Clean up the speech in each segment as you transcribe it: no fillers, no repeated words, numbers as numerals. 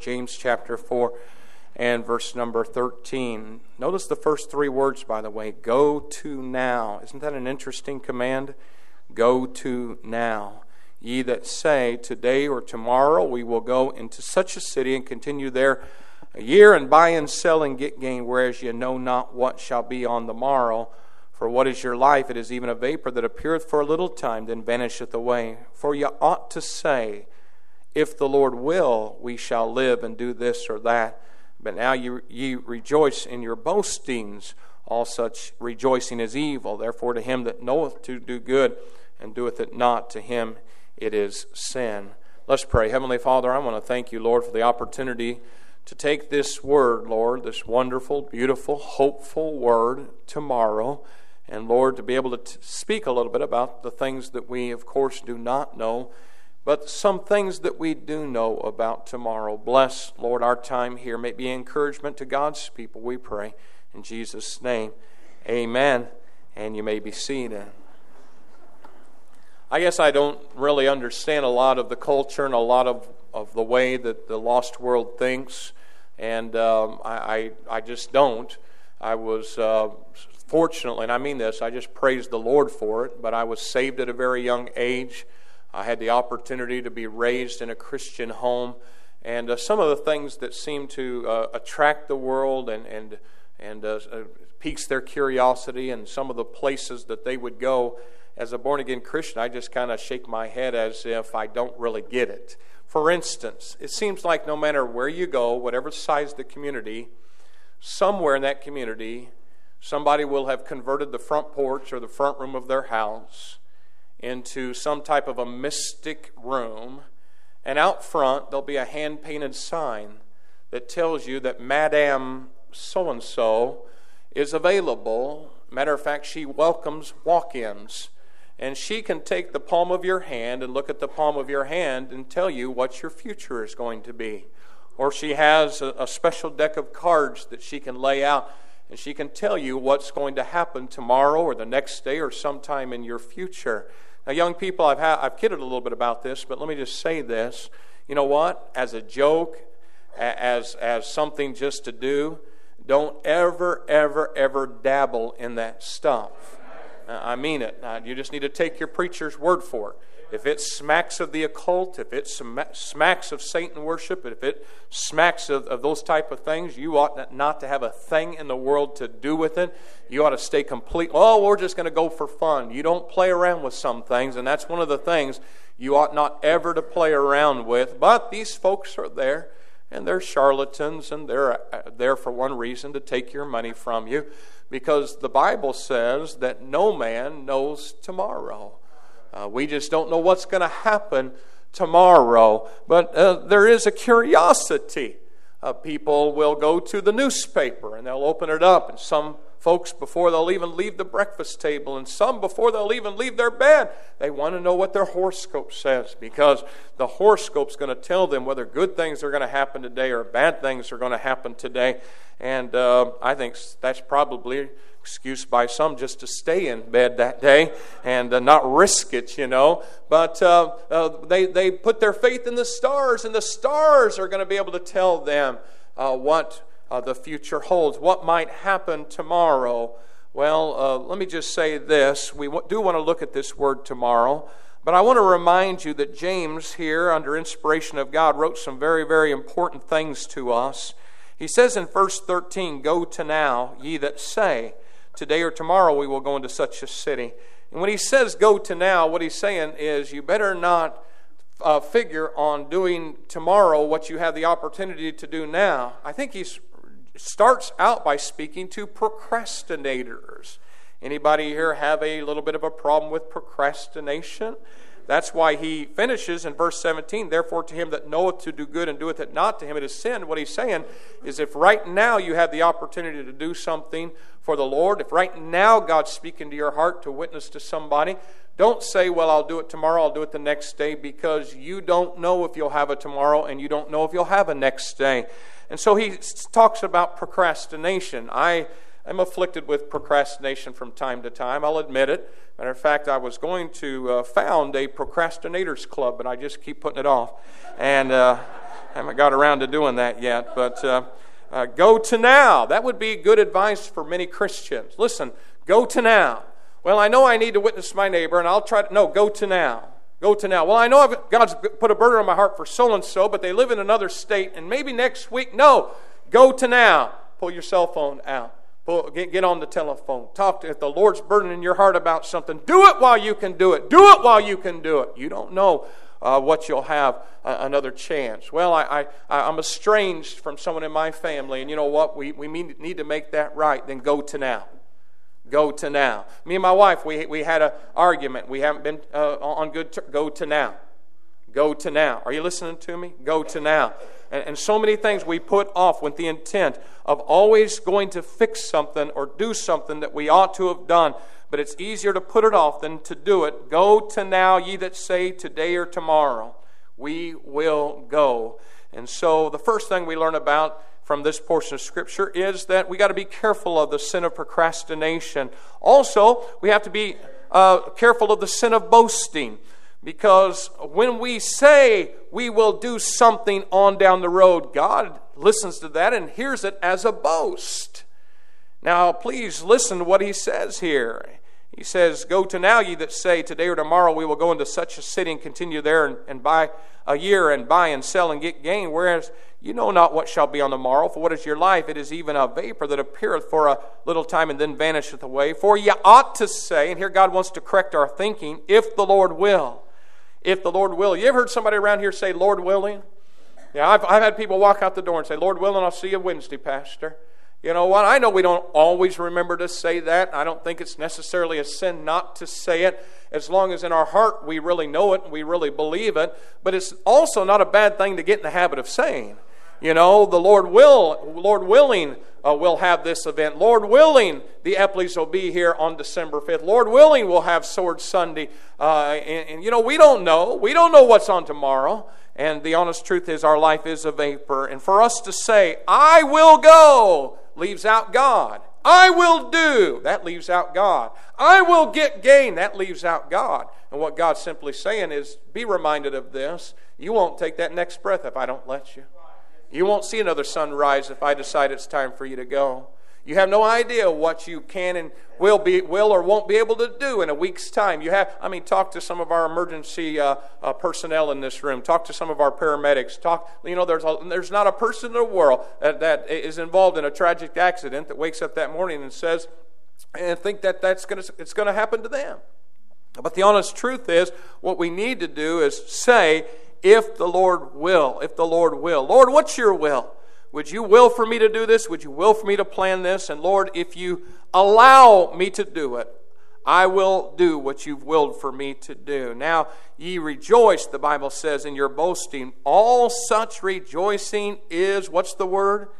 James chapter 4 and verse number 13. Notice the first three words, by the way. Go to now. Isn't that an interesting command? Go to now. Ye that say, today or tomorrow we will go into such a city and continue there a year and buy and sell and get gain, whereas ye know not what shall be on the morrow. For what is your life? It is even a vapor that appeareth for a little time, then vanisheth away. For ye ought to say, if the Lord will, we shall live and do this or that. But now ye rejoice in your boastings. All such rejoicing is evil. Therefore to him that knoweth to do good and doeth it not, to him it is sin. Let's pray. Heavenly Father, I want to thank you, Lord, for the opportunity to take this word, Lord, this wonderful, beautiful, hopeful word tomorrow. And Lord, to be able to speak a little bit about the things that we, of course, do not know, but some things that we do know about tomorrow. Bless, Lord, our time here. May it be encouragement to God's people, we pray. In Jesus' name, amen. And you may be seated. I guess I don't really understand a lot of the culture and a lot of the way that the lost world thinks. And I just don't. I was fortunately, and I mean this, I just praise the Lord for it, but I was saved at a very young age. I had the opportunity to be raised in a Christian home, and some of the things that seem to attract the world and piques their curiosity, and some of the places that they would go as a born-again Christian, I just kind of shake my head as if I don't really get it. For instance, it seems like no matter where you go, whatever size the community, somewhere in that community, somebody will have converted the front porch or the front room of their house into some type of a mystic room, and out front there'll be a hand-painted sign that tells you that Madame so-and-so is available. Matter of fact, she welcomes walk-ins, and she can take the palm of your hand and look at the palm of your hand and tell you what your future is going to be. Or she has a special deck of cards that she can lay out, and she can tell you what's going to happen tomorrow or the next day or sometime in your future. Now, young people, I've kidded a little bit about this, but let me just say this. You know what? As a joke, as something just to do, don't ever dabble in that stuff. I mean it. You just need to take your preacher's word for it. If it smacks of the occult, if it smacks of Satan worship, if it smacks of those type of things, you ought not to have a thing in the world to do with it. You ought to stay complete. Oh, we're just going to go for fun. You don't play around with some things, and that's one of the things you ought not ever to play around with. But these folks are there, and they're charlatans, and they're there for one reason, to take your money from you, because the Bible says that no man knows tomorrow. We just don't know what's going to happen tomorrow. But there is a curiosity. People will go to the newspaper and they'll open it up. And some folks, before they'll even leave the breakfast table, and some before they'll even leave their bed, they want to know what their horoscope says, because the horoscope's going to tell them whether good things are going to happen today or bad things are going to happen today. And I think that's probably excuse by some just to stay in bed that day and not risk it, you know. But they put their faith in the stars, and the stars are going to be able to tell them what the future holds, what might happen tomorrow. Well, let me just say this. We do want to look at this word tomorrow, but I want to remind you that James here, under inspiration of God, wrote some very, very important things to us. He says in verse 13, "Go to now, ye that say, today or tomorrow we will go into such a city." And when he says go to now, what he's saying is you better not figure on doing tomorrow what you have the opportunity to do now. I think he starts out by speaking to procrastinators. Anybody here have a little bit of a problem with procrastination? That's why he finishes in verse 17, "Therefore to him that knoweth to do good and doeth it not, to him it is sin." What he's saying is, if right now you have the opportunity to do something for the Lord, if right now God's speaking to your heart to witness to somebody, don't say, well, I'll do it tomorrow, I'll do it the next day, because you don't know if you'll have a tomorrow and you don't know if you'll have a next day. And so he talks about procrastination. I am afflicted with procrastination from time to time, I'll admit it. Matter of fact, I was going to found a procrastinators club, but I just keep putting it off. And Haven't got around to doing that yet, but go to now. That would be good advice for many Christians. Listen, go to now. Well, I know I need to witness my neighbor, and I'll try to... No, go to now. Go to now. Well, I know God's put a burden on my heart for so-and-so, but they live in another state, and maybe next week. No, go to now. Pull your cell phone out. Get on the telephone. Talk to, if the Lord's burdening your heart about something, do it while you can do it. Do it while you can do it. You don't know what you'll have another chance. Well, I'm estranged from someone in my family, and you know what? We need to make that right. Then go to now. Go to now. Me and my wife, we had an argument. We haven't been on good terms. Go to now. Go to now. Are you listening to me? Go to now. And so many things we put off with the intent of always going to fix something or do something that we ought to have done. But it's easier to put it off than to do it. Go to now, ye that say today or tomorrow. We will go. And so the first thing we learn about from this portion of Scripture is that we got to be careful of the sin of procrastination. Also, we have to be careful of the sin of boasting. Because when we say we will do something on down the road, God listens to that and hears it as a boast. Now, please listen to what he says here. He says, go to now, ye that say, today or tomorrow we will go into such a city and continue there and buy a year and buy and sell and get gain. Whereas you know not what shall be on the morrow, for what is your life? It is even a vapor that appeareth for a little time and then vanisheth away. For ye ought to say, and here God wants to correct our thinking, if the Lord will. If the Lord will. You ever heard somebody around here say, Lord willing? Yeah, I've had people walk out the door and say, Lord willing, I'll see you Wednesday, Pastor. You know what? I know we don't always remember to say that. I don't think it's necessarily a sin not to say it, as long as in our heart we really know it and we really believe it. But it's also not a bad thing to get in the habit of saying. You know, the Lord willing, we'll have this event. Lord willing, the Epleys will be here on December 5th. Lord willing, we'll have Sword Sunday. And you know, we don't know. We don't know what's on tomorrow. And the honest truth is our life is a vapor. And for us to say, I will go, leaves out God. I will do, that leaves out God. I will get gain, that leaves out God. And what God's simply saying is, be reminded of this. You won't take that next breath if I don't let you. You won't see another sunrise if I decide it's time for you to go. You have no idea what you can and will or won't be able to do in a week's time. Talk to some of our emergency personnel in this room. Talk to some of our paramedics. There's not a person in the world that is involved in a tragic accident that wakes up that morning and says, and think that it's going to happen to them. But the honest truth is, what we need to do is say, if the Lord will, if the Lord will. Lord, what's your will? Would you will for me to do this? Would you will for me to plan this? And Lord, if you allow me to do it, I will do what you've willed for me to do. Now, ye rejoice, the Bible says, in your boasting. All such rejoicing is, what's the word?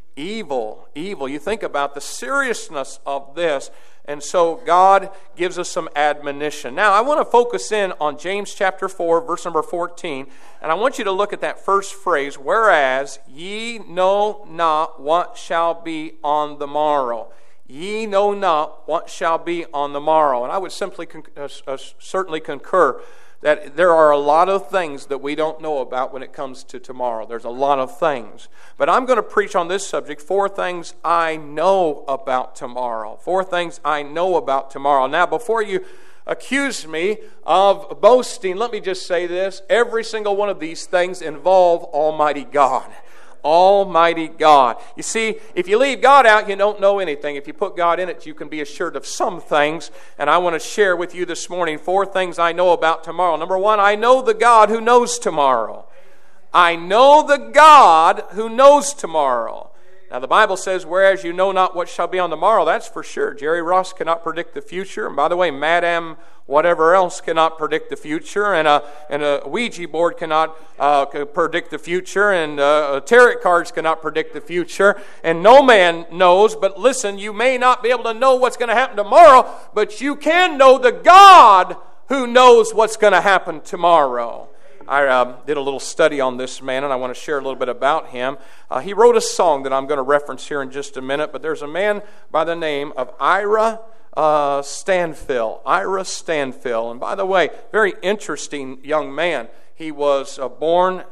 Evil. Evil. You think about the seriousness of this. And so God gives us some admonition. Now, I want to focus in on James chapter 4, verse number 14. And I want you to look at that first phrase, whereas ye know not what shall be on the morrow. Ye know not what shall be on the morrow. And I would simply certainly concur that there are a lot of things that we don't know about when it comes to tomorrow. There's a lot of things. But I'm going to preach on this subject, 4 things I know about tomorrow. 4 things I know about tomorrow. Now, before you accuse me of boasting, let me just say this. Every single one of these things involve Almighty God. Almighty God. You see, if you leave God out, you don't know anything. If you put God in it, you can be assured of some things. And I want to share with you this morning 4 things I know about tomorrow. Number 1, I know the God who knows tomorrow. I know the God who knows tomorrow. Now, the Bible says, whereas you know not what shall be on the morrow, that's for sure. Jerry Ross cannot predict the future. And by the way, Madame whatever else cannot predict the future. And a Ouija board cannot predict the future. And tarot cards cannot predict the future. And no man knows. But listen, you may not be able to know what's going to happen tomorrow, but you can know the God who knows what's going to happen tomorrow. I did a little study on this man, and I want to share a little bit about him. He wrote a song that I'm going to reference here in just a minute, but there's a man by the name of Ira Stanfill. Ira Stanfill. And by the way, very interesting young man. He was born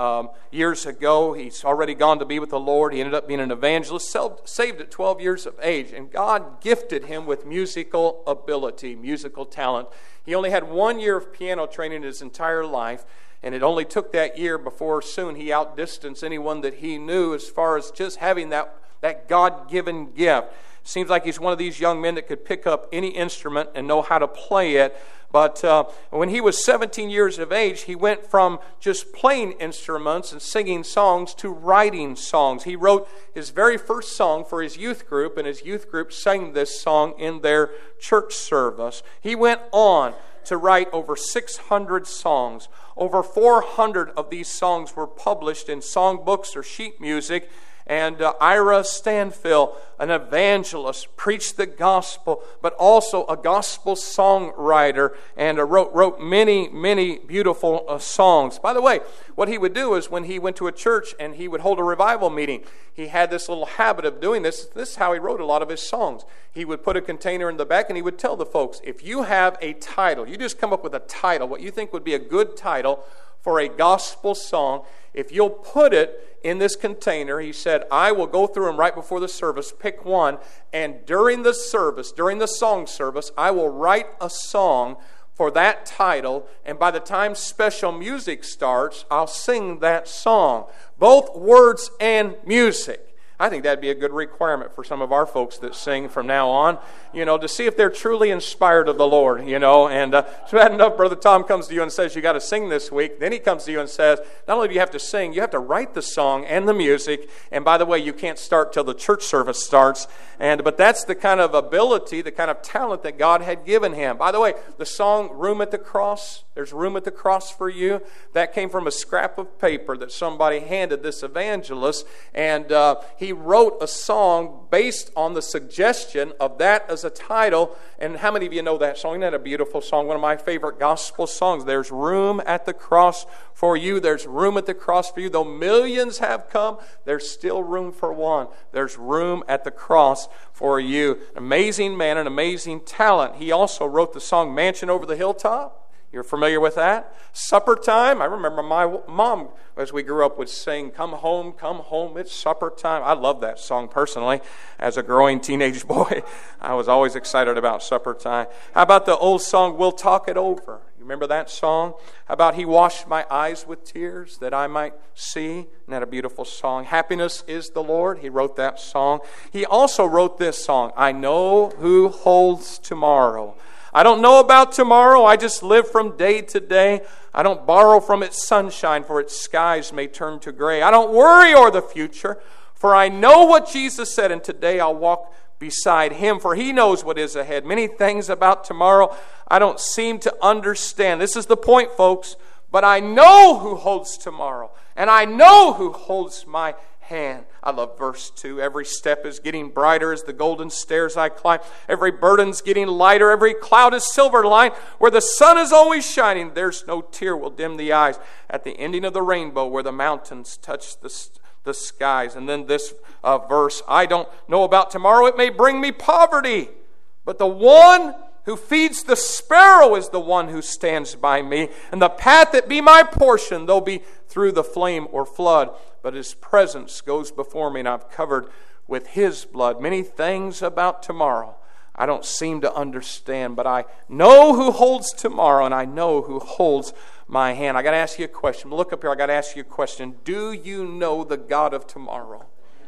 years ago. He's already gone to be with the Lord. He ended up being an evangelist, saved at 12 years of age. And God gifted him with musical ability, musical talent. He only had 1 year of piano training his entire life. And it only took that year before soon he outdistanced anyone that he knew as far as just having that God-given gift. Seems like he's one of these young men that could pick up any instrument and know how to play it. But when he was 17 years of age, he went from just playing instruments and singing songs to writing songs. He wrote his very first song for his youth group, and his youth group sang this song in their church service. He went on to write over 600 songs. Over 400 of these songs were published in songbooks or sheet music. And Ira Stanfill, an evangelist, preached the gospel, but also a gospel songwriter, and wrote many, many beautiful songs. By the way, what he would do is when he went to a church and he would hold a revival meeting, he had this little habit of doing this. This is how he wrote a lot of his songs. He would put a container in the back and he would tell the folks, if you have a title, you just come up with a title, what you think would be a good title for a gospel song, if you'll put it in this container, he said, I will go through them right before the service, pick one, and during the service, during the song service, I will write a song for that title, and by the time special music starts, I'll sing that song. Both words and music. I think that'd be a good requirement for some of our folks that sing from now on, to see if they're truly inspired of the Lord, And it's bad enough Brother Tom comes to you and says, you got to sing this week. Then he comes to you and says, not only do you have to sing, you have to write the song and the music. And by the way, you can't start till the church service starts. But that's the kind of ability, the kind of talent that God had given him. By the way, the song Room at the Cross, there's room at the cross for you. That came from a scrap of paper that somebody handed this evangelist. And he wrote a song based on the suggestion of that as a title. And how many of you know that song? Isn't that a beautiful song? One of my favorite gospel songs. There's room at the cross for you. There's room at the cross for you. Though millions have come, there's still room for one. There's room at the cross for you. An amazing man, an amazing talent. He also wrote the song Mansion Over the Hilltop. You're familiar with that? Supper time. I remember my mom, as we grew up, would sing, come home, it's supper time. I love that song personally. As a growing teenage boy, I was always excited about supper time. How about the old song, We'll Talk It Over? You remember that song? How about He washed my eyes with tears that I might see? Isn't that a beautiful song? Happiness is the Lord. He wrote that song. He also wrote this song, I know who holds tomorrow. I don't know about tomorrow. I just live from day to day. I don't borrow from its sunshine, for its skies may turn to gray. I don't worry o'er the future, for I know what Jesus said, and today I'll walk beside Him, for He knows what is ahead. Many things about tomorrow I don't seem to understand. This is the point, folks. But I know who holds tomorrow, and I know who holds my hand. I love verse 2. Every step is getting brighter as the golden stairs I climb. Every burden's getting lighter. Every cloud is silver lined. Where the sun is always shining, there's no tear will dim the eyes. At the ending of the rainbow, where the mountains touch the skies. And then this verse, I don't know about tomorrow. It may bring me poverty, but the one who feeds the sparrow is the one who stands by me. And the path that be my portion, though be through the flame or flood, but His presence goes before me, and I'm covered with His blood. Many things about tomorrow I don't seem to understand, but I know who holds tomorrow, and I know who holds my hand. I got to ask you a question. Look up here. I got to ask you a question. Do you know the God of tomorrow?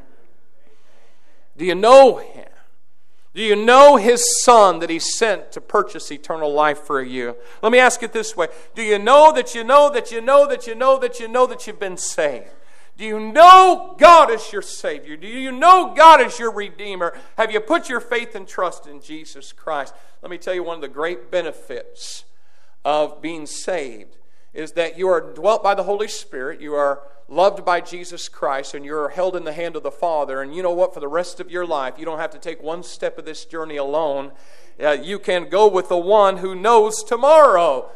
Do you know Him? Do you know His Son that He sent to purchase eternal life for you? Let me ask it this way. Do you know that you know that you know that you know that you know that you've been saved? Do you know God is your Savior? Do you know God is your Redeemer? Have you put your faith and trust in Jesus Christ? Let me tell you, one of the great benefits of being saved is that you are dwelt by the Holy Spirit, you are loved by Jesus Christ, and you're held in the hand of the Father. And you know what? For the rest of your life, you don't have to take one step of this journey alone. You can go with the one who knows tomorrow.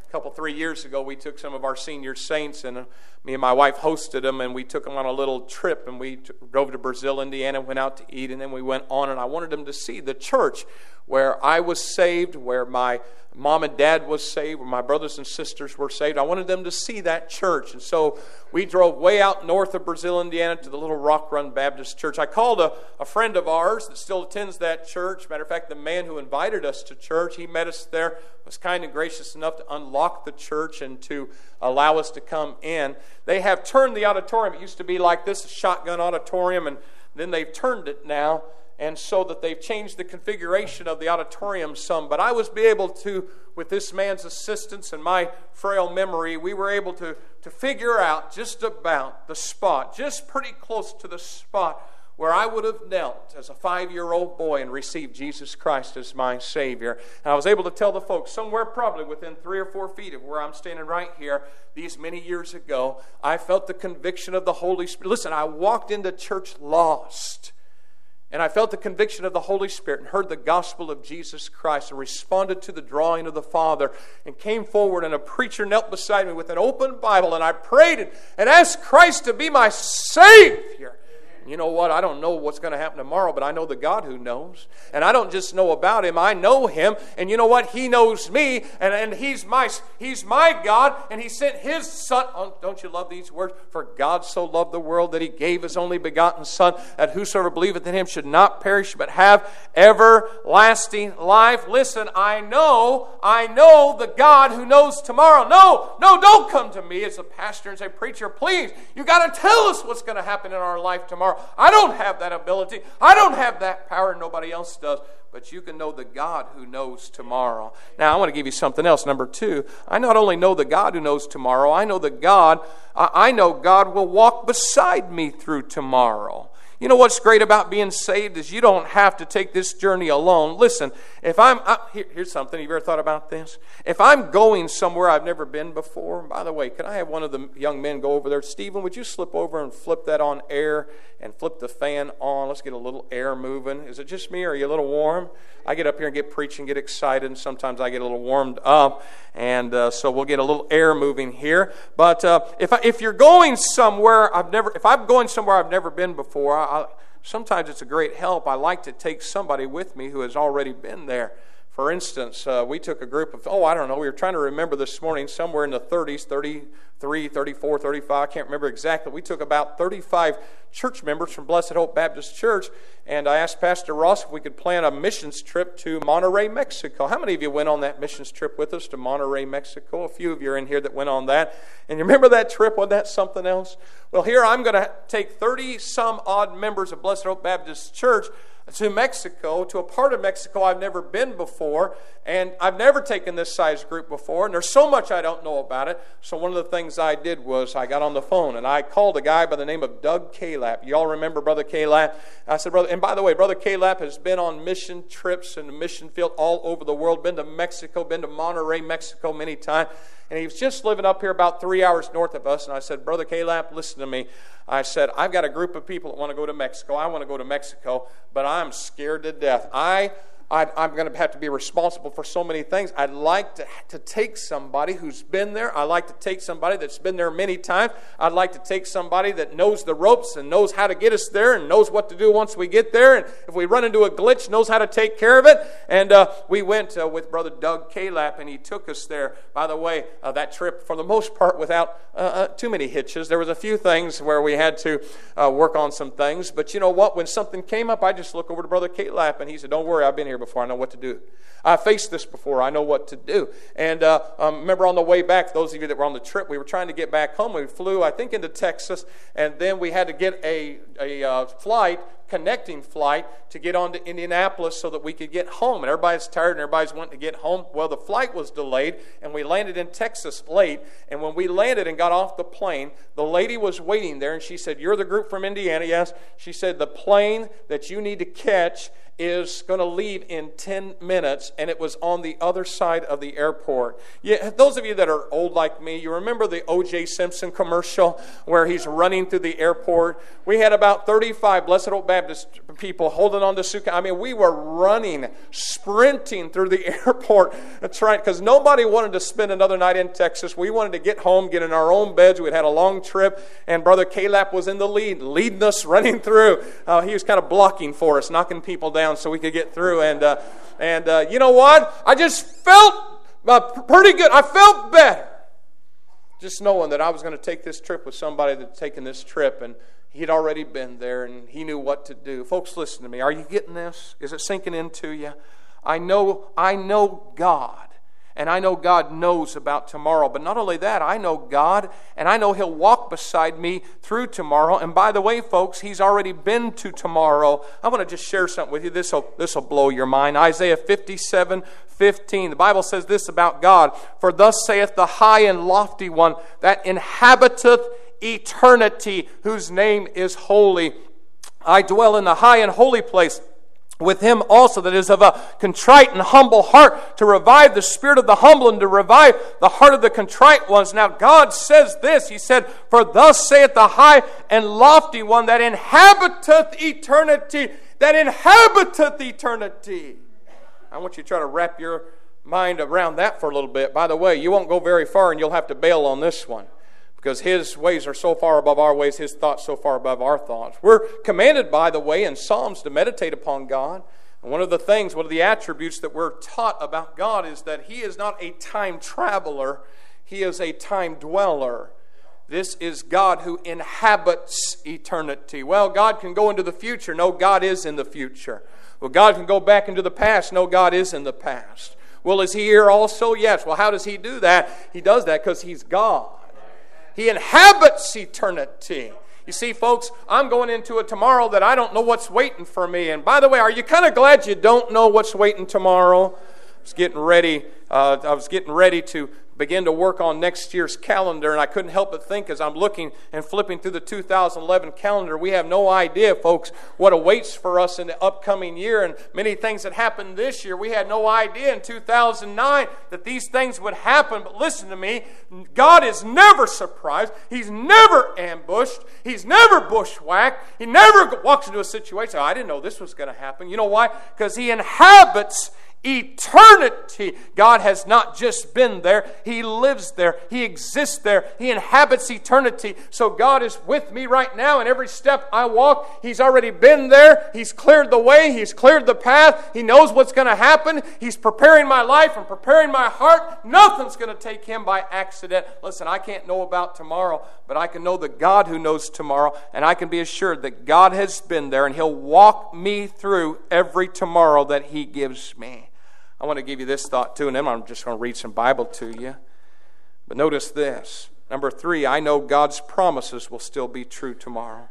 3 years ago, we took some of our senior saints, and me and my wife hosted them, and we took them on a little trip, and we drove to Brazil, Indiana, went out to eat, and then we went on, and I wanted them to see the church where I was saved, where my mom and dad was saved, where my brothers and sisters were saved. I wanted them to see that church. And so we drove way out north of Brazil, Indiana, to the little Rock Run Baptist Church. I called a friend of ours that still attends that church. Matter of fact, the man who invited us to church, he met us there, was kind and gracious enough to unlock the church and to allow us to come in. They have turned the auditorium. It used to be like this, a shotgun auditorium, and then they've turned it now, and so that they've changed the configuration of the auditorium some. But I was able to, with this man's assistance and my frail memory, we were able to figure out just about the spot, just pretty close to the spot where I would have knelt as a 5-year-old boy and received Jesus Christ as my Savior. And I was able to tell the folks, somewhere probably within 3 or 4 feet of where I'm standing right here, these many years ago, I felt the conviction of the Holy Spirit. Listen, I walked into church lost, and I felt the conviction of the Holy Spirit and heard the gospel of Jesus Christ and responded to the drawing of the Father and came forward, and a preacher knelt beside me with an open Bible, and I prayed and asked Christ to be my Savior. You know what? I don't know what's going to happen tomorrow, but I know the God who knows. And I don't just know about Him, I know Him. And you know what? He knows me, and He's my God, and He sent His Son. Oh, don't you love these words? For God so loved the world that He gave His only begotten Son, that whosoever believeth in Him should not perish, but have everlasting life. Listen, I know the God who knows tomorrow. No, don't come to me as a pastor and say, preacher, please, you got to tell us what's going to happen in our life tomorrow. I don't have that ability. I don't have that power. Nobody else does. But you can know the God who knows tomorrow. Now, I want to give you something else. Number 2, I not only know the God who knows tomorrow, I know God will walk beside me through tomorrow. You know what's great about being saved is you don't have to take this journey alone. Listen, here's something. Have you ever thought about this? If I'm going somewhere I've never been before, by the way, could I have one of the young men go over there? Stephen, would you slip over and flip that on air and flip the fan on? Let's get a little air moving. Is it just me or are you a little warm? I get up here and get preaching, get excited, and sometimes I get a little warmed up. And so we'll get a little air moving here. But if you're going somewhere if I'm going somewhere I've never been before, sometimes it's a great help. I like to take somebody with me who has already been there. For instance, we took a group of, we were trying to remember this morning, somewhere in the 30s, 33, 34, 35, I can't remember exactly. We took about 35 church members from Blessed Hope Baptist Church, and I asked Pastor Ross if we could plan a missions trip to Monterrey, Mexico. How many of you went on that missions trip with us to Monterrey, Mexico? A few of you are in here that went on that. And you remember that trip? Wasn't that something else? Well, here I'm going to take 30-some-odd members of Blessed Hope Baptist Church to Mexico, to a part of Mexico I've never been before, and I've never taken this size group before, and there's so much I don't know about it. So one of the things I did was I got on the phone, and I called a guy by the name of Doug Calap. You all remember Brother Calap? I said, brother, and by the way, Brother Calap has been on mission trips in the mission field all over the world, been to Mexico, been to Monterrey, Mexico many times, and he was just living up here about 3 hours north of us, and I said, Brother Calap, listen to me. I said, I've got a group of people that want to go to Mexico. I want to go to Mexico, but I'm scared to death. I'm going to have to be responsible for so many things. I'd like to take somebody who's been there. I'd like to take somebody that's been there many times. I'd like to take somebody that knows the ropes and knows how to get us there and knows what to do once we get there. And if we run into a glitch, knows how to take care of it. And we went with Brother Doug Calap, and he took us there. By the way, that trip, for the most part, without too many hitches. There was a few things where we had to work on some things. But you know what? When something came up, I just looked over to Brother Calap, and he said, don't worry, I've been here before. I know what to do. I faced this before. I know what to do. And remember on the way back, those of you that were on the trip, we were trying to get back home. We flew, I think, into Texas, and then we had to get a connecting flight to get on to Indianapolis so that we could get home. And everybody's tired and everybody's wanting to get home. Well, the flight was delayed, and we landed in Texas late. And when we landed and got off the plane, the lady was waiting there, and she said, you're the group from Indiana? Yes. She said, the plane that you need to catch is going to leave in 10 minutes, and it was on the other side of the airport. Yeah, those of you that are old like me, you remember the O.J. Simpson commercial where he's running through the airport? We had about 35 Blessed Hope Baptist Baptist people holding on to suitcases. I mean, we were running, sprinting through the airport. That's right, because nobody wanted to spend another night in Texas. We wanted to get home, get in our own beds. We'd had a long trip, and Brother Caleb was in the lead, leading us, running through. He was kind of blocking for us, knocking people down so we could get through. And you know what? I just felt pretty good. I felt better just knowing that I was going to take this trip with somebody that's taken this trip, and he'd already been there, and he knew what to do. Folks, listen to me. Are you getting this? Is it sinking into you? I know God, and I know God knows about tomorrow. But not only that, I know God, and I know He'll walk beside me through tomorrow. And by the way, folks, He's already been to tomorrow. I want to just share something with you. This will blow your mind. Isaiah 57:15. The Bible says this about God. For thus saith the high and lofty one that inhabiteth eternity, whose name is holy. I dwell in the high and holy place with him also that is of a contrite and humble heart, to revive the spirit of the humble and to revive the heart of the contrite ones. Now God says this. He said, for thus saith the high and lofty one that inhabiteth eternity. That inhabiteth eternity. I want you to try to wrap your mind around that for a little bit. By the way, you won't go very far and you'll have to bail on this one, because His ways are so far above our ways, His thoughts so far above our thoughts. We're commanded, by the way, in Psalms to meditate upon God. And one of the attributes that we're taught about God is that He is not a time traveler, He is a time dweller. This is God who inhabits eternity. Well, God can go into the future. No, God is in the future. Well, God can go back into the past. No, God is in the past. Well, is He here also? Yes. Well, how does He do that? He does that because He's God. He inhabits eternity. You see, folks, I'm going into it tomorrow that I don't know what's waiting for me. And by the way, are you kind of glad you don't know what's waiting tomorrow? I was getting ready to begin to work on next year's calendar, and I couldn't help but think as I'm looking and flipping through the 2011 calendar, we have no idea, folks, what awaits for us in the upcoming year. And many things that happened this year, we had no idea in 2009 that these things would happen. But listen to me, God is never surprised. He's never ambushed. He's never bushwhacked. He never walks into a situation, I didn't know this was going to happen. You know why? Because He inhabits eternity. God has not just been there. He lives there. He exists there. He inhabits eternity. So God is with me right now, and every step I walk, He's already been there. He's cleared the way. He's cleared the path. He knows what's going to happen. He's preparing my life and preparing my heart. Nothing's going to take Him by accident. Listen, I can't know about tomorrow, but I can know the God who knows tomorrow, and I can be assured that God has been there, and He'll walk me through every tomorrow that He gives me. I want to give you this thought too, and then I'm just going to read some Bible to you. But notice this. Number 3, I know God's promises will still be true tomorrow.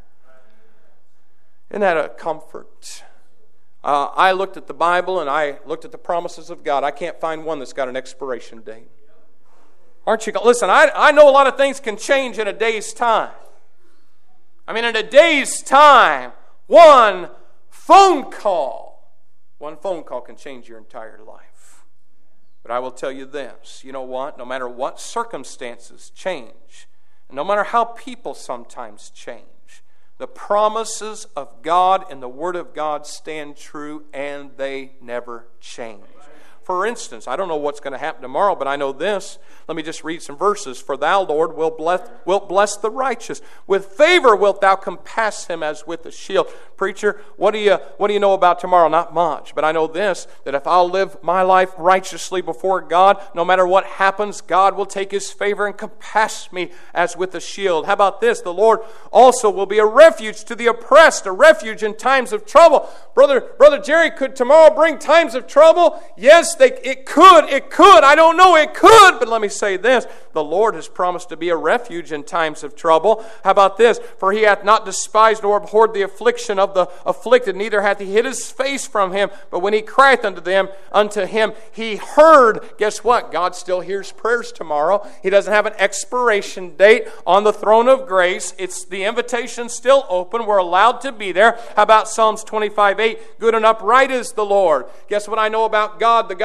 Isn't that a comfort? I looked at the Bible and I looked at the promises of God. I can't find one that's got an expiration date. Aren't you? Listen, I know a lot of things can change in a day's time. I mean, in a day's time, one phone call can change your entire life. But I will tell you this, you know what? No matter what circumstances change, and no matter how people sometimes change, the promises of God and the Word of God stand true, and they never change. For instance, I don't know what's going to happen tomorrow, but I know this. Let me just read some verses. For thou, Lord, wilt bless the righteous. With favor wilt thou compass him as with a shield. Preacher, what do you know about tomorrow? Not much. But I know this, that if I'll live my life righteously before God, no matter what happens, God will take His favor and compass me as with a shield. How about this? The Lord also will be a refuge to the oppressed, a refuge in times of trouble. Brother Jerry, could tomorrow bring times of trouble? Yes, it could. I don't know, it could. But let me say this. The Lord has promised to be a refuge in times of trouble. How about this? For He hath not despised nor abhorred the affliction of the afflicted, neither hath He hid His face from him. But when he crieth unto him, He heard. Guess what? God still hears prayers tomorrow. He doesn't have an expiration date on the throne of grace. It's the invitation's still open. We're allowed to be there. How about Psalms 25:8? Good and upright is the Lord. Guess what I know about God? The God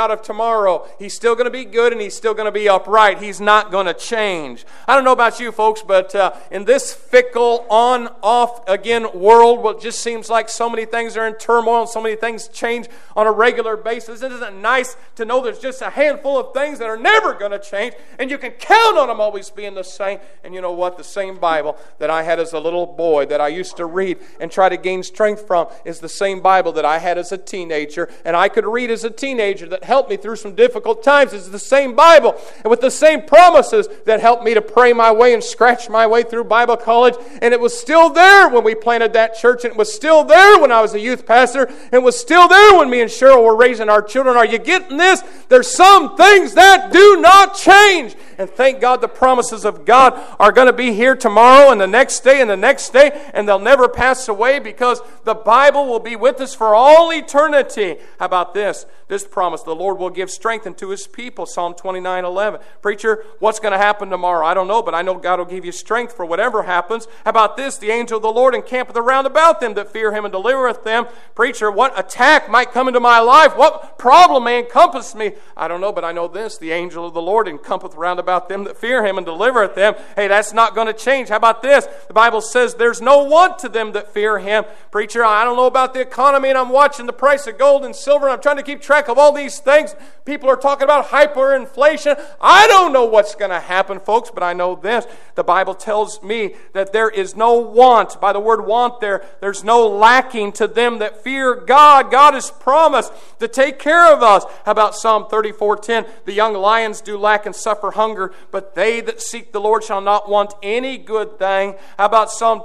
out of tomorrow. He's still going to be good and He's still going to be upright. He's not going to change. I don't know about you folks, but in this fickle, on, off, again world, well, it just seems like so many things are in turmoil and so many things change on a regular basis. Isn't it nice to know there's just a handful of things that are never going to change and you can count on them always being the same? And you know what? The same Bible that I had as a little boy that I used to read and try to gain strength from is the same Bible that I had as a teenager and I could read as a teenager that helped me through some difficult times. It's the same Bible and with the same promises that helped me to pray my way and scratch my way through Bible college. And it was still there when we planted that church, and it was still there when I was a youth pastor, and it was still there when me and Cheryl were raising our children. Are you getting this? There's some things that do not change. And thank God the promises of God are going to be here tomorrow and the next day and the next day, and they'll never pass away because the Bible will be with us for all eternity. How about this? This promise, the Lord will give strength unto His people. Psalm 29:11. Preacher, what's going to happen tomorrow? I don't know, but I know God will give you strength for whatever happens. How about this? The angel of the Lord encampeth around about them that fear Him and delivereth them. Preacher, what attack might come into my life? What problem may encompass me? I don't know, but I know this. The angel of the Lord encampeth round about them that fear Him and delivereth them. Hey, that's not going to change. How about this? The Bible says there's no want to them that fear Him. Preacher, I don't know about the economy, and I'm watching the price of gold and silver, and I'm trying to keep track of all these things. People are talking about hyperinflation. I don't know what's going to happen, folks, but I know this. The Bible tells me that there is no want. By the word want there's no lacking to them that fear God. God has promised to take care of us. How about Psalm 34:10? The young lions do lack and suffer hunger, but they that seek the Lord shall not want any good thing. How about Psalm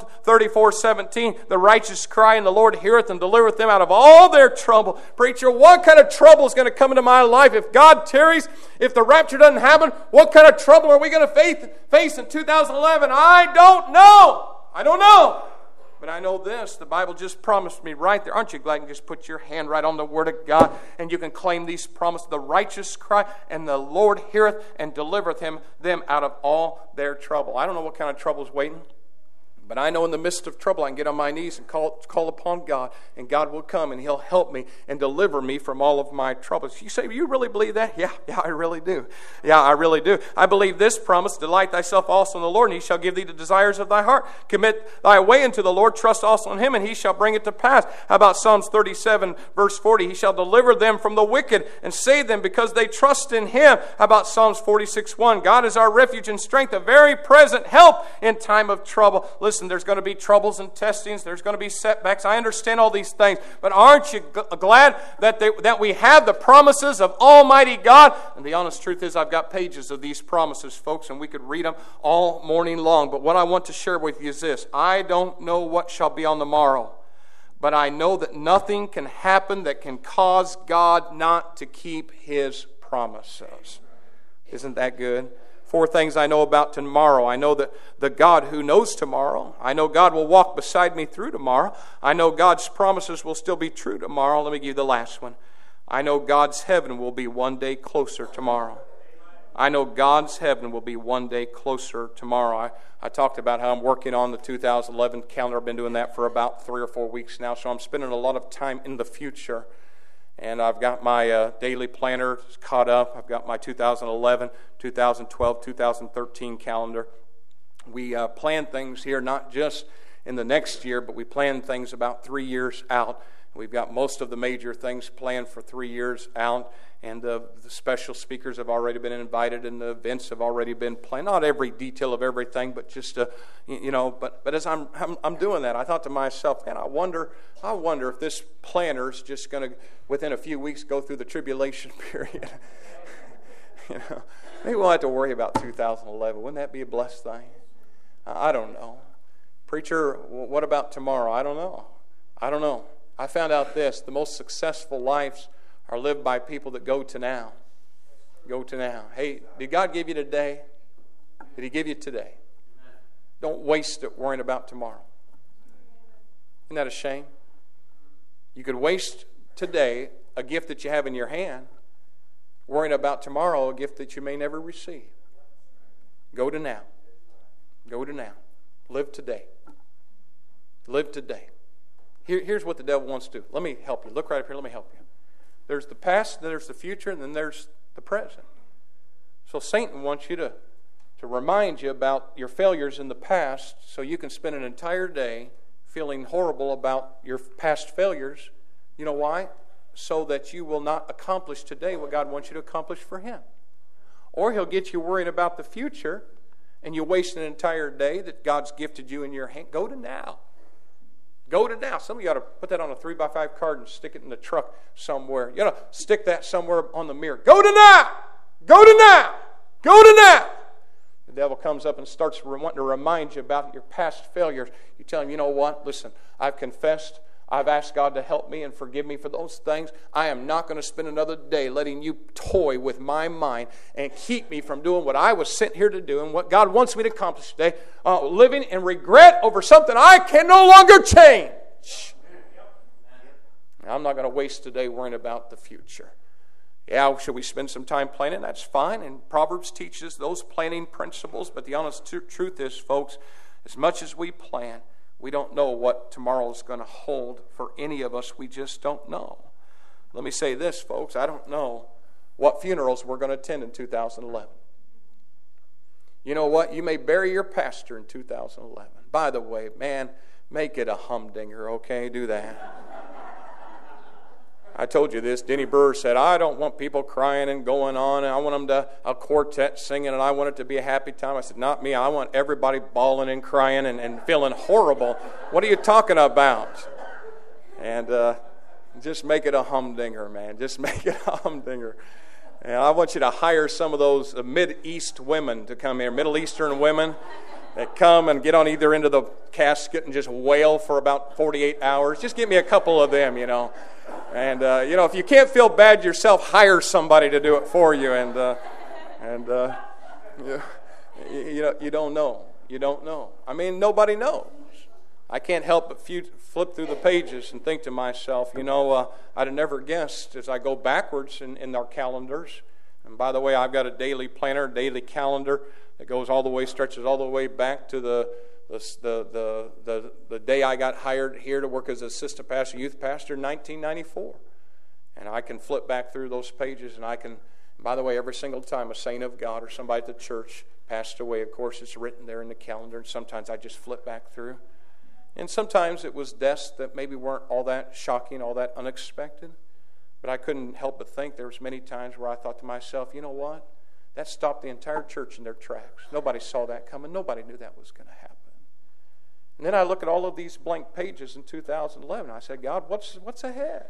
34:17? The righteous cry, and the Lord heareth and delivereth them out of all their trouble. Preacher, what kind of trouble is going to come into my life? If God tarries, if the rapture doesn't happen, what kind of trouble are we going to face in 2011? I don't know. I don't know. But I know this. The Bible just promised me right there. Aren't you glad you can just put your hand right on the Word of God and you can claim these promises? The righteous cry, and the Lord heareth and delivereth them out of all their trouble. I don't know what kind of trouble is waiting. But I know in the midst of trouble, I can get on my knees and call upon God, and God will come and He'll help me and deliver me from all of my troubles. You say, you really believe that? Yeah, I really do. Yeah, I really do. I believe this promise, delight thyself also in the Lord, and He shall give thee the desires of thy heart. Commit thy way unto the Lord, trust also in Him, and He shall bring it to pass. How about Psalms 37, verse 40? He shall deliver them from the wicked and save them because they trust in Him. How about Psalms 46:1? God is our refuge and strength, a very present help in time of trouble. Listen, there's going to be troubles and testings. There's going to be setbacks. I understand all these things. But aren't you glad that we have the promises of Almighty God? And the honest truth is I've got pages of these promises, folks, and we could read them all morning long. But what I want to share with you is this. I don't know what shall be on the morrow, but I know that nothing can happen that can cause God not to keep His promises. Isn't that good? 4 things I know about tomorrow. I know that the God who knows tomorrow. I know God will walk beside me through tomorrow. I know God's promises will still be true tomorrow. Let me give you the last one. I know God's heaven will be one day closer tomorrow. I know God's heaven will be one day closer tomorrow. I talked about how I'm working on the 2011 calendar. I've been doing that for about 3 or 4 weeks now, so I'm spending a lot of time in the future. And I've got my daily planner caught up. I've got my 2011, 2012, 2013 calendar. We plan things here not just in the next year, but we plan things about 3 years out. We've got most of the major things planned for 3 years out. And the special speakers have already been invited, and the events have already been planned. Not every detail of everything, but just But as I'm doing that, I thought to myself, man, I wonder if this planner's just going to, within a few weeks, go through the tribulation period. Maybe we'll have to worry about 2011. Wouldn't that be a blessed thing? I don't know. Preacher, what about tomorrow? I don't know. I found out this: the most successful lives are lived by people that go to now. Go to now. Hey, did God give you today? Did He give you today? Don't waste it worrying about tomorrow. Isn't that a shame? You could waste today a gift that you have in your hand, worrying about tomorrow, a gift that you may never receive. Go to now. Go to now. Live today. Live today. Here's what the devil wants to do. Let me help you. Look right up here. Let me help you. There's the past, there's the future, and then there's the present. So Satan wants you to remind you about your failures in the past so you can spend an entire day feeling horrible about your past failures. You know why? So that you will not accomplish today what God wants you to accomplish for Him. Or he'll get you worrying about the future and you waste an entire day that God's gifted you in your hand. Go to now. Go to now. Some of you ought to put that on a 3x5 card and stick it in the truck somewhere. You ought to stick that somewhere on the mirror. Go to now. Go to now. Go to now. The devil comes up and starts wanting to remind you about your past failures. You tell him, you know what? Listen, I've confessed. I've asked God to help me and forgive me for those things. I am not going to spend another day letting you toy with my mind and keep me from doing what I was sent here to do and what God wants me to accomplish today, living in regret over something I can no longer change. I'm not going to waste today worrying about the future. Yeah, should we spend some time planning? That's fine, and Proverbs teaches those planning principles, but the honest truth is, folks, as much as we plan, we don't know what tomorrow is going to hold for any of us. We just don't know. Let me say this, folks. I don't know what funerals we're going to attend in 2011. You know what? You may bury your pastor in 2011. By the way, man, make it a humdinger, okay? Do that. I told you this. Denny Burr said, I don't want people crying and going on. And I want them to a quartet singing, and I want it to be a happy time. I said, not me. I want everybody bawling and crying and feeling horrible. What are you talking about? And just make it a humdinger, man. Just make it a humdinger. And I want you to hire some of those Mid-East women to come here, Middle Eastern women that come and get on either end of the casket and just wail for about 48 hours. Just give me a couple of them, you know. And, if you can't feel bad yourself, hire somebody to do it for you. You don't know. You don't know. I mean, nobody knows. I can't help but flip through the pages and think to myself, I'd have never guessed as I go backwards in our calendars. And by the way, I've got a daily planner, daily calendar that stretches all the way back to the day I got hired here to work as assistant pastor, youth pastor in 1994. And I can flip back through those pages, and I can, by the way, every single time a saint of God or somebody at the church passed away, of course, it's written there in the calendar, and sometimes I just flip back through. And sometimes it was deaths that maybe weren't all that shocking, all that unexpected. But I couldn't help but think there was many times where I thought to myself, you know what? That stopped the entire church in their tracks. Nobody saw that coming. Nobody knew that was going to happen. And then I look at all of these blank pages in 2011. I said, God, what's ahead?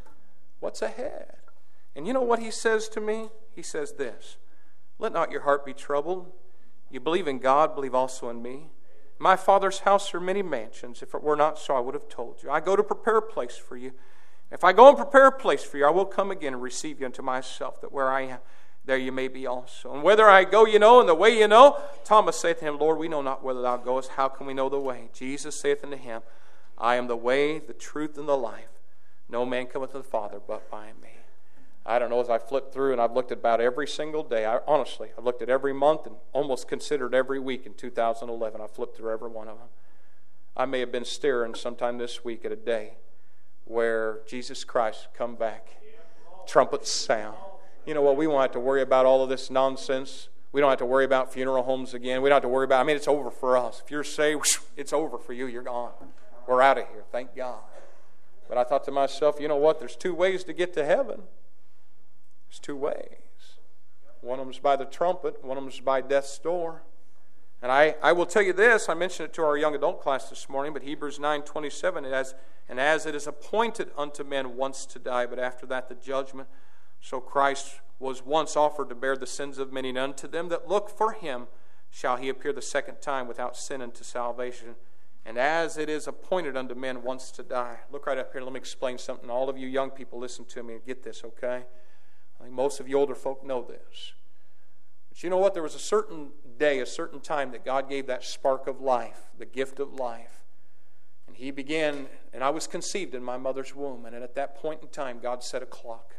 What's ahead? And you know what He says to me? He says this, let not your heart be troubled. You believe in God, believe also in me. My Father's house are many mansions. If it were not so, I would have told you. I go to prepare a place for you. If I go and prepare a place for you, I will come again and receive you unto myself, that where I am, there you may be also. And whither I go, you know, and the way you know. Thomas saith to him, Lord, we know not whither thou goest. How can we know the way? Jesus saith unto him, I am the way, the truth, and the life. No man cometh to the Father but by me. I don't know, as I flipped through, and I've looked at about every single day. I've looked at every month and almost considered every week in 2011. I flipped through every one of them. I may have been staring sometime this week at a day where Jesus Christ come back. Trumpets sound. You know what? We won't have to worry about all of this nonsense. We don't have to worry about funeral homes again. We don't have to worry about, it's over for us. If you're saved, it's over for you. You're gone. We're out of here. Thank God. But I thought to myself, you know what? There's two ways to get to heaven. There's two ways. One of them is by the trumpet. One of them is by death's door. And I will tell you this. I mentioned it to our young adult class this morning, but Hebrews 9:27, and as it is appointed unto men once to die, but after that the judgment, so Christ was once offered to bear the sins of many, and unto them that look for Him shall He appear the second time without sin unto salvation. And as it is appointed unto men once to die. Look right up here. Let me explain something. All of you young people, listen to me and get this, okay? I think most of you older folk know this. But you know what? There was a certain day, a certain time that God gave that spark of life, the gift of life. And He began, and I was conceived in my mother's womb. And at that point in time, God set a clock.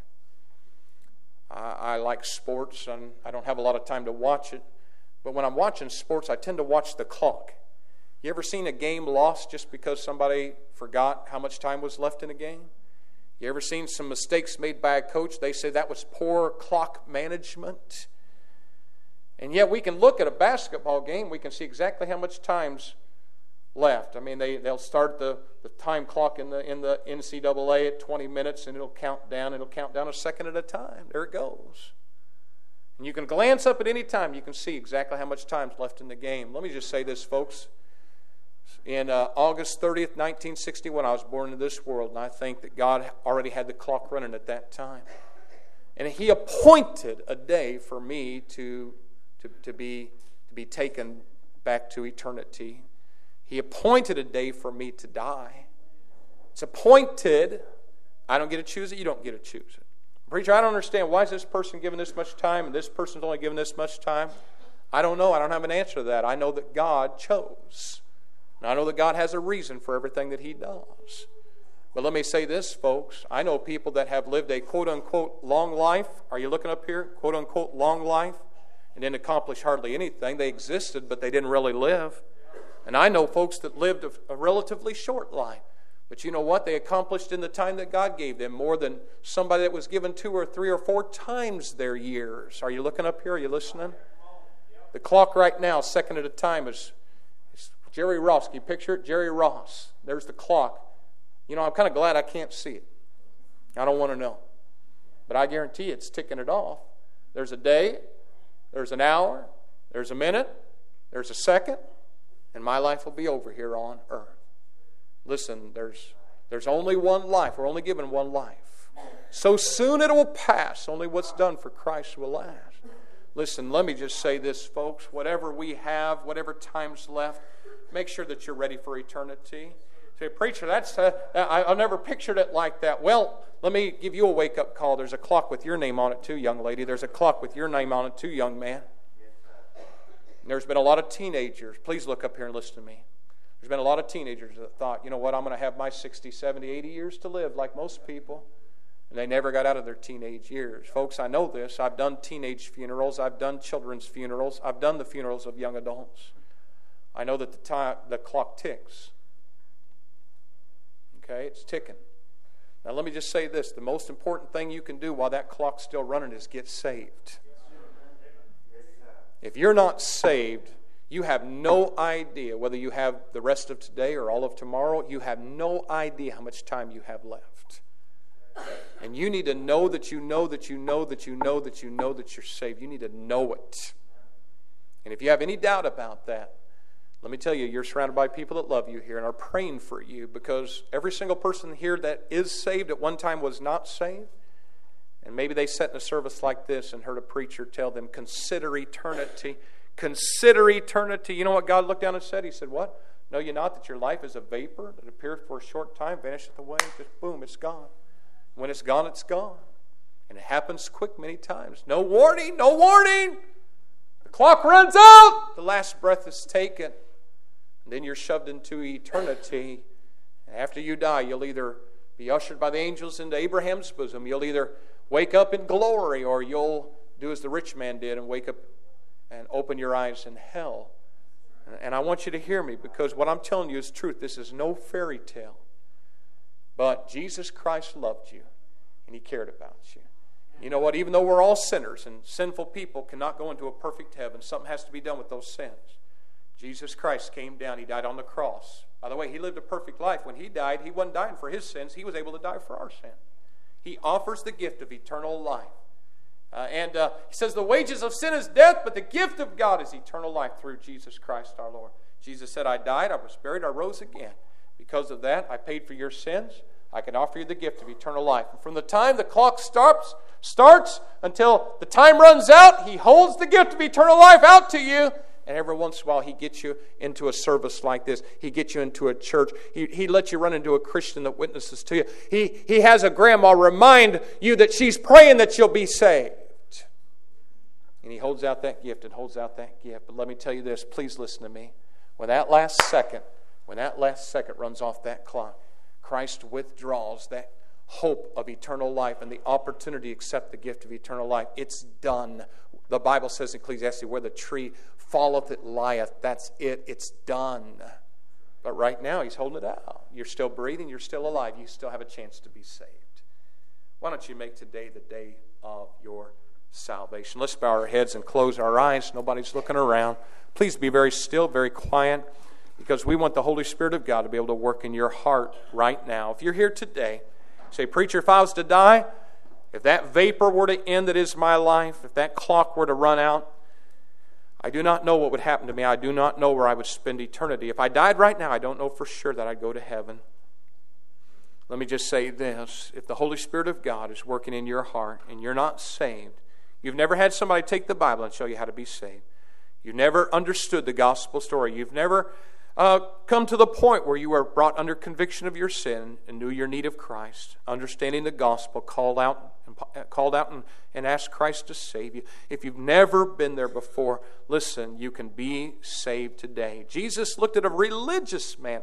I like sports, and I don't have a lot of time to watch it. But when I'm watching sports, I tend to watch the clock. You ever seen a game lost just because somebody forgot how much time was left in a game? You ever seen some mistakes made by a coach? They say that was poor clock management. And yet we can look at a basketball game, we can see exactly how much time's left. I mean, they'll start the time clock in the NCAA at 20 minutes, and it'll count down a second at a time. There it goes. And you can glance up at any time, you can see exactly how much time's left in the game. Let me just say this, folks. In August 30th, 1961, I was born into this world, and I think that God already had the clock running at that time. And He appointed a day for me to be taken back to eternity. He appointed a day for me to die. It's appointed. I don't get to choose it. You don't get to choose it. Preacher, I don't understand. Why is this person given this much time and this person's only given this much time? I don't know. I don't have an answer to that. I know that God chose. And I know that God has a reason for everything that He does. But let me say this, folks. I know people that have lived a quote-unquote long life. Are you looking up here? Quote-unquote long life. And didn't accomplish hardly anything. They existed, but they didn't really live. And I know folks that lived a relatively short life. But you know what? They accomplished in the time that God gave them more than somebody that was given 2 or 3 or 4 times their years. Are you looking up here? Are you listening? The clock right now, second at a time, is Jerry Ross. Can you picture it? Jerry Ross. There's the clock. You know, I'm kind of glad I can't see it. I don't want to know. But I guarantee it's ticking it off. There's a day, there's an hour, there's a minute, there's a second, and my life will be over here on earth. Listen, there's only one life. We're only given one life. So soon it will pass. Only what's done for Christ will last. Listen, let me just say this, folks. Whatever we have, whatever time's left, make sure that you're ready for eternity. Say, preacher, I've never pictured it like that. Well, let me give you a wake-up call. There's a clock with your name on it too, young lady. There's a clock with your name on it too, young man. And there's been a lot of teenagers. Please look up here and listen to me. There's been a lot of teenagers that thought, you know what, I'm going to have my 60, 70, 80 years to live like most people. And they never got out of their teenage years. Folks, I know this. I've done teenage funerals. I've done children's funerals. I've done the funerals of young adults. I know that the clock ticks. Okay, it's ticking. Now let me just say this. The most important thing you can do while that clock's still running is get saved. If you're not saved, you have no idea whether you have the rest of today or all of tomorrow. You have no idea how much time you have left. And you need to know that you know that you know that you know that you know that you're saved. You need to know it. And if you have any doubt about that, let me tell you, you're surrounded by people that love you here and are praying for you, because every single person here that is saved at one time was not saved. And maybe they sat in a service like this and heard a preacher tell them, consider eternity. Consider eternity. You know what God looked down and said? He said, what? Know you not that your life is a vapor that appeareth for a short time, vanisheth away, just boom, it's gone. When it's gone, it's gone. And it happens quick many times. No warning, no warning. The clock runs out. The last breath is taken. And then you're shoved into eternity. And after you die, you'll either be ushered by the angels into Abraham's bosom. You'll either wake up in glory, or you'll do as the rich man did and wake up and open your eyes in hell. And I want you to hear me, because what I'm telling you is truth. This is no fairy tale. But Jesus Christ loved you, and He cared about you. You know what? Even though we're all sinners, and sinful people cannot go into a perfect heaven, something has to be done with those sins. Jesus Christ came down. He died on the cross. By the way, He lived a perfect life. When He died, He wasn't dying for His sins. He was able to die for our sin. He offers the gift of eternal life. He says the wages of sin is death, but the gift of God is eternal life through Jesus Christ our Lord. Jesus said, I died, I was buried, I rose again. Because of that, I paid for your sins. I can offer you the gift of eternal life. And from the time the clock starts until the time runs out, He holds the gift of eternal life out to you. And every once in a while, He gets you into a service like this. He gets you into a church. He lets you run into a Christian that witnesses to you. He has a grandma remind you that she's praying that you'll be saved. And He holds out that gift and holds out that gift. But let me tell you this. Please listen to me. When that last second runs off that clock, Christ withdraws that hope of eternal life and the opportunity to accept the gift of eternal life. It's done. The Bible says in Ecclesiastes, where the tree falleth, it lieth. That's it. It's done. But right now, He's holding it out. You're still breathing. You're still alive. You still have a chance to be saved. Why don't you make today the day of your salvation? Let's bow our heads and close our eyes. Nobody's looking around. Please be very still, very quiet, because we want the Holy Spirit of God to be able to work in your heart right now. If you're here today, say, preacher, if I was to die, if that vapor were to end that is my life, if that clock were to run out, I do not know what would happen to me. I do not know where I would spend eternity. If I died right now, I don't know for sure that I'd go to heaven. Let me just say this. If the Holy Spirit of God is working in your heart and you're not saved, you've never had somebody take the Bible and show you how to be saved. You've never understood the gospel story. You've never come to the point where you were brought under conviction of your sin and knew your need of Christ, understanding the gospel, called out and asked Christ to save you. If you've never been there before, listen, you can be saved today. Jesus looked at a religious man,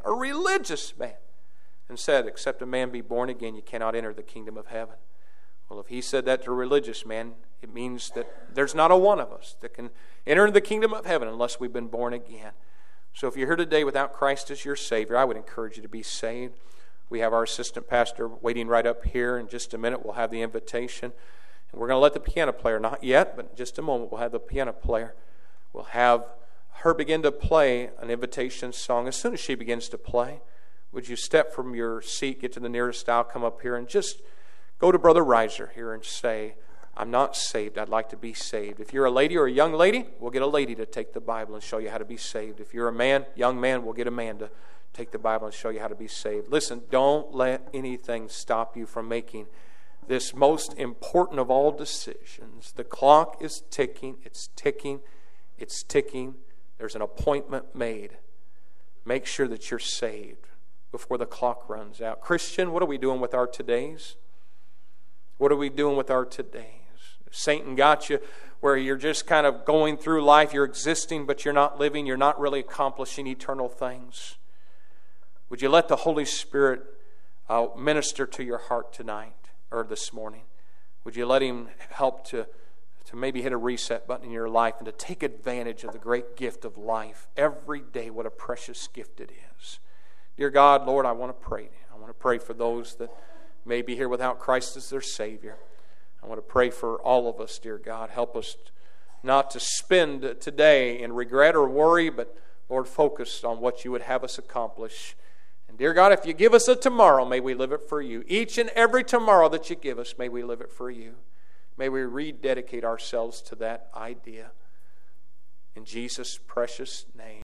and said, except a man be born again, you cannot enter the kingdom of heaven. Well, if he said that to a religious man, it means that there's not a one of us that can enter the kingdom of heaven unless we've been born again. So if you're here today without Christ as your Savior, I would encourage you to be saved. We have our assistant pastor waiting right up here. In just a minute, we'll have the invitation. And we're going to let the piano player, not yet, but in just a moment, we'll have the piano player. We'll have her begin to play an invitation song. As soon as she begins to play, would you step from your seat, get to the nearest aisle, come up here, and just go to Brother Reiser here and say, I'm not saved. I'd like to be saved. If you're a lady or a young lady, we'll get a lady to take the Bible and show you how to be saved. If you're a man, young man, we'll get a man to take the Bible and show you how to be saved. Listen, don't let anything stop you from making this most important of all decisions. The clock is ticking. It's ticking. It's ticking. There's an appointment made. Make sure that you're saved before the clock runs out. Christian, what are we doing with our todays? What are we doing with our todays? Satan got you where you're just kind of going through life, you're existing, but you're not living, you're not really accomplishing eternal things. Would you let the Holy Spirit minister to your heart tonight or this morning? Would you let Him help to maybe hit a reset button in your life and to take advantage of the great gift of life every day? What a precious gift it is. Dear God, Lord, I want to pray. I want to pray for those that may be here without Christ as their Savior. I want to pray for all of us, dear God. Help us not to spend today in regret or worry, but, Lord, focus on what you would have us accomplish. And, dear God, if you give us a tomorrow, may we live it for you. Each and every tomorrow that you give us, may we live it for you. May we rededicate ourselves to that idea. In Jesus' precious name.